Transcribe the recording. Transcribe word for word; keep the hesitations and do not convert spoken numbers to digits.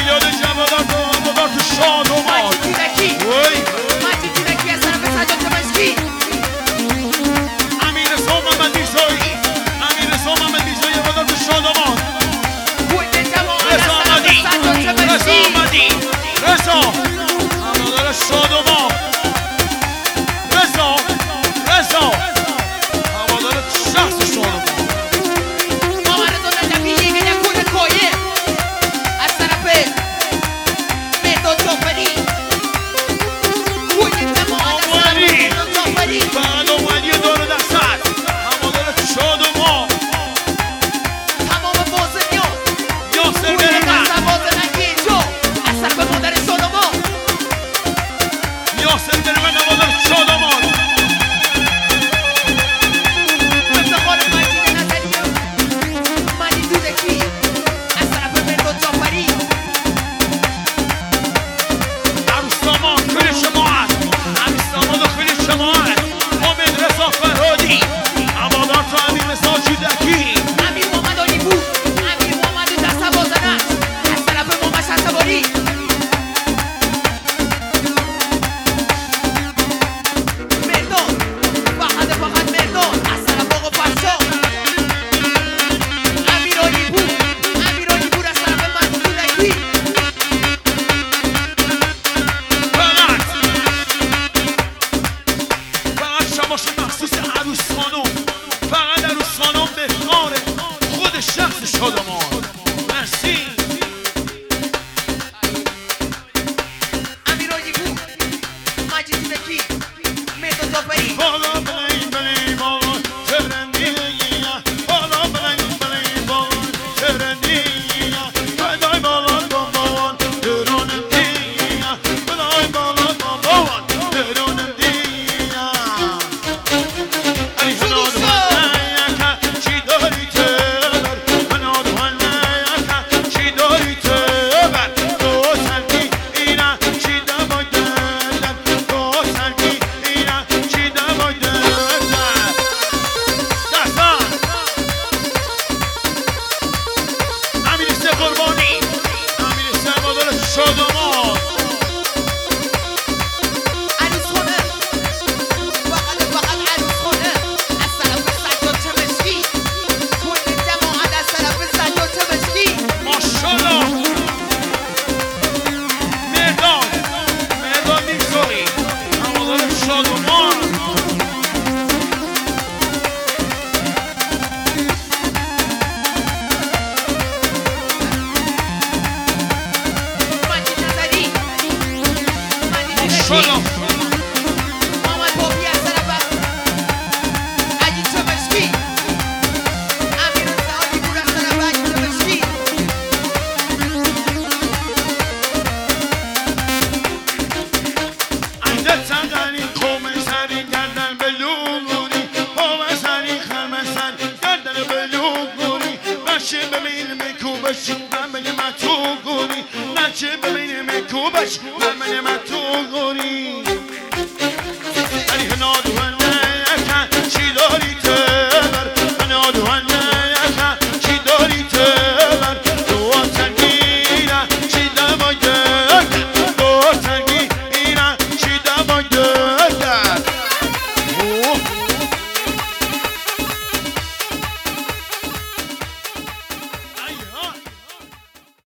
یاد جوادات و آمادار تو شاد و ماد ماجی تیرکی ماجی تیرکی از طرف سجاد مشکی امیر رضا محمد میرزایی امیر رضا محمد میرزایی آمادار تو شاد و ماد کل جوان از رضا طرف آمدی سجاد رضا مشکی آمدی رضا آمادار شاد و ماد رضا رضا آمادار شخص شاد و ماد فقط اومدی دور دستت همادار شاد و ما تمام بازنیا یاسر کل برمن دست بازنگی جو از طرف مادر سالما یاسر برمن همادار شاد و ما افتخار مجید نظری مجید دودکی از طرف مرداد جعفری عروس داماد خیلی شما هست عروس داماد خیلی شما هست امید رضا فرهادی همادار تو امیر رضا جودکی امیر محمد علی بود امیر محمد دست بازنه از طرف محمد شهسواری مرداد فقط فقط مرداد از طرف آقا فرشاد امیر علی بود امیر علی بود از طرف مجید دودکی فقط فقط شماش مخصوص عروس خانم فقط عروس خانم به کار خود شخص شادمان مرسی امیر علی بود مجید دودکی مرداد جعفری بالا بلای بلای بالا ترندی بالا بلای بلای بالا ترندی بلای بالا بابان درونندی بلای بالا بابان درونندی ای هناد هنیکا چی داری تبر هناد هنیکا چی داری تبر تو سنگی اینا چی دمای دلم تو سنگی اینا چی دمای دلم دستان امیر سه قربانی امیر سه مادر شادمان عروس خونه فقط فقط عروس خونه از طرف سجاد چمشکی کل جماعت از طرف سجاد چمشکی ماشالله مرداد مرداد میرزایی همادار شادمان مجید نظری مجید ماشالله دودکی محمد بابی از طرف عجیب چمشکی امیر سعادی بود از طرف عجیب چمشکی عهد تقنی قوم سری گردن بلوگونی قوم سری خرمسن گردن بلوگونی بچه ببین میکوبش من بگه من تو گونی بچه ببین میکوبش من بگه من